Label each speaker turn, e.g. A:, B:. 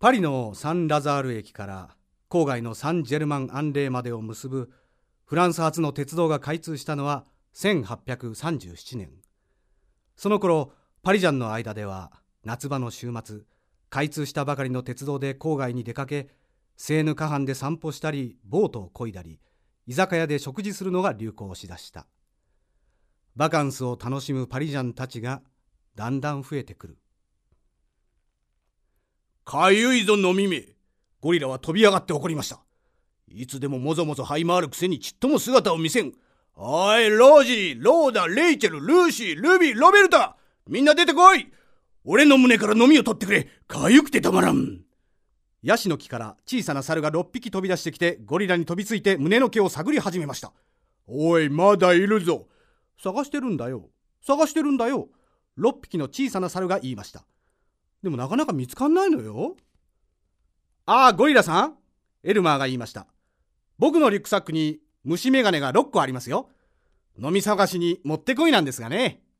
A: パリのサン・ラザール駅から郊外のサン・ジェルマン・アンレーまでを結ぶフランス初の鉄道が開通したのは1837年。その頃パリジャンの間では夏場の週末、開通したばかりの鉄道で郊外に出かけ、セーヌ河畔で散歩したりボートを漕いだり居酒屋で食事するのが流行しだした。バカンスを楽しむパリジャンたちがだんだん増えてくる。
B: かゆいぞ飲みめ。ゴリラは飛び上がって怒りました。いつでももぞもぞ這い回るくせにちっとも姿を見せん。おい、ロージー、ローダ、レイチェル、ルーシー、ルビー、ロベルタ、みんな出てこい。俺の胸から飲みを取ってくれ。かゆくてたまらん。
A: ヤシの木から小さな猿が6匹飛び出してきて、ゴリラに飛びついて胸の毛を探り始めました。
B: おい、まだいるぞ。
A: 探してるんだよ、探してるんだよ。6匹の小さな猿が言いました。でもなかなか見つかんないのよ。ああ、ゴリラさん、エルマーが言いました。僕のリュックサックに虫眼鏡が6個ありますよ。飲み探しにもってこいなんですがね。